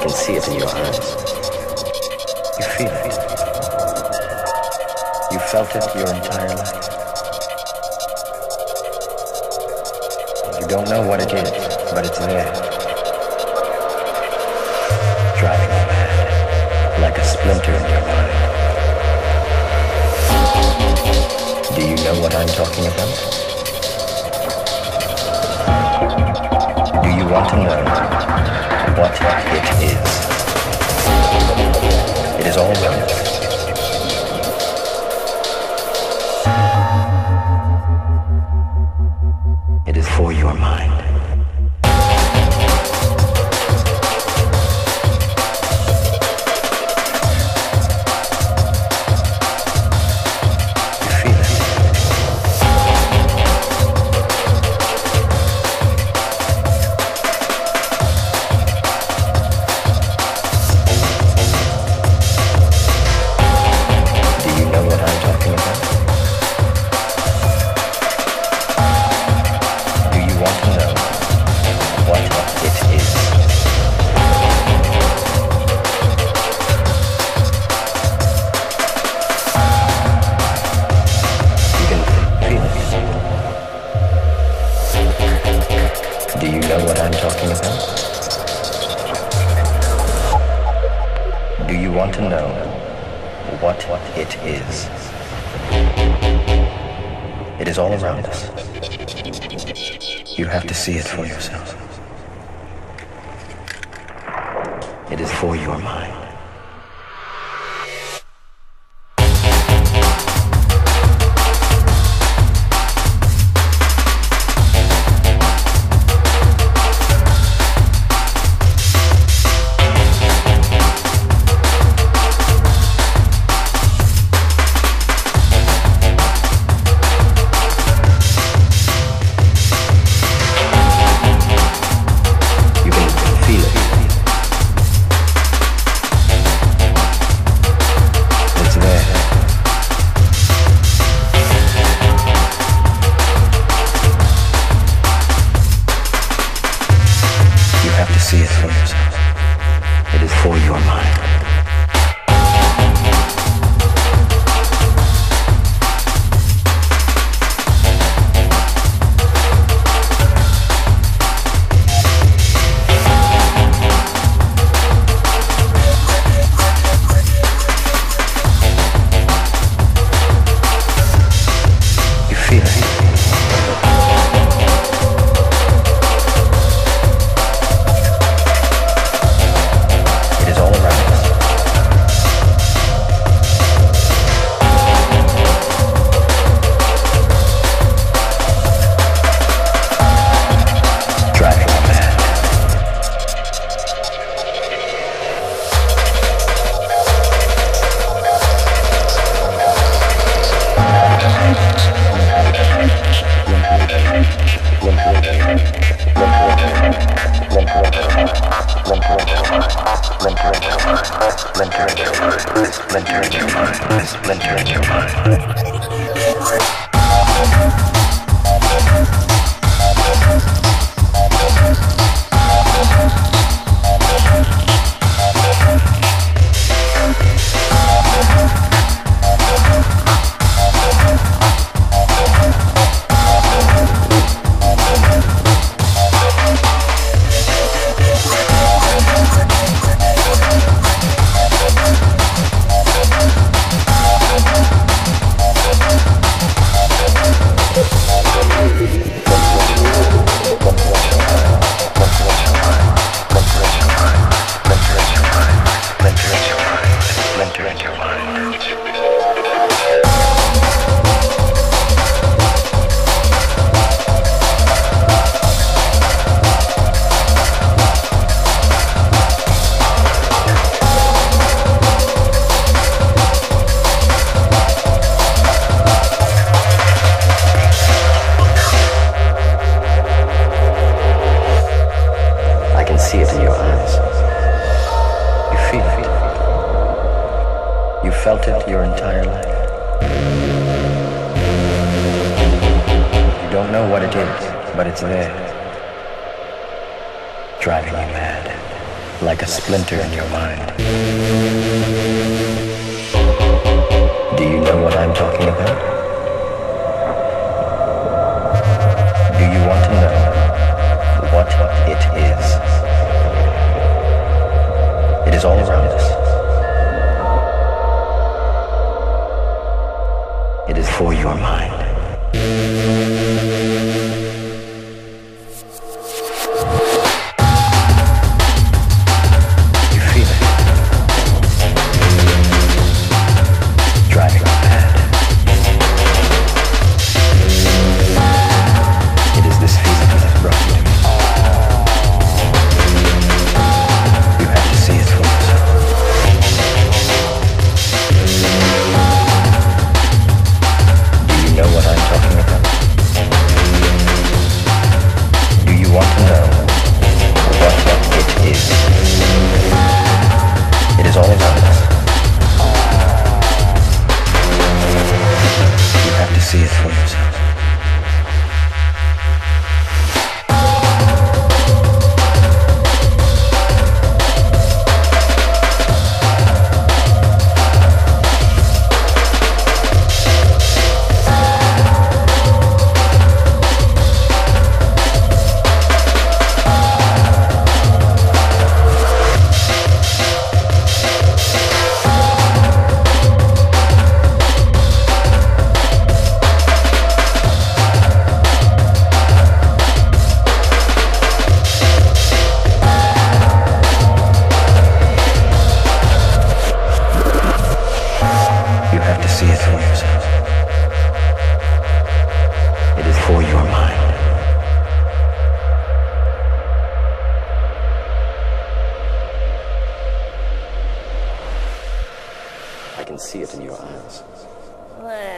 can see it in your eyes. You feel it. You felt it your entire life. You don't know what it is, but it's there. Driving you mad, like a splinter in your mind. Do you know what I'm talking about? Do you want to know what it is? It is all around us. It is for your mind. See it for yourself. It is for your mind. Felt it your entire life. You don't know what it is, but it's there, driving you mad. like a splinter in your mind. Do you know what I'm talking about? Do you want to know what it is? It is all around us. It is for your mind. I can see it in your eyes.